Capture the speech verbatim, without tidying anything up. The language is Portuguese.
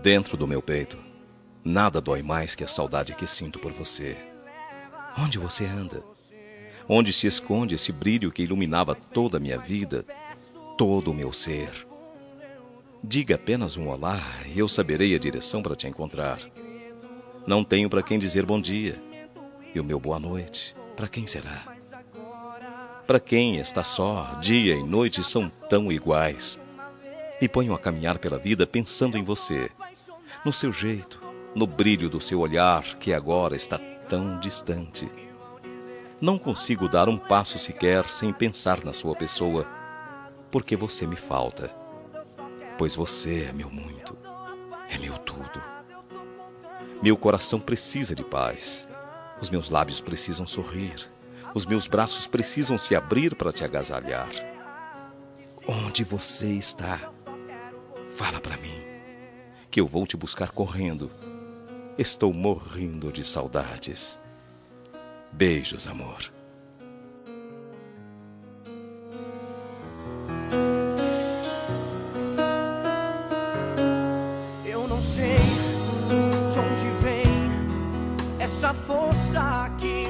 Dentro do meu peito, nada dói mais que a saudade que sinto por você. Onde você anda? Onde se esconde esse brilho que iluminava toda a minha vida, todo o meu ser? Diga apenas um olá e eu saberei a direção para te encontrar. Não tenho para quem dizer bom dia. E o meu boa noite, para quem será? Para quem está só, dia e noite são tão iguais. Me ponho a caminhar pela vida pensando em você, no seu jeito, no brilho do seu olhar que agora está tão distante. Não consigo dar um passo sequer sem pensar na sua pessoa, porque você me falta. Pois você é meu muito, é meu tudo. Meu coração precisa de paz. Os meus lábios precisam sorrir. Os meus braços precisam se abrir para te agasalhar. Onde você está? Fala para mim, que eu vou te buscar correndo. Estou morrendo de saudades. Beijos, amor. Eu não sei de onde vem essa força que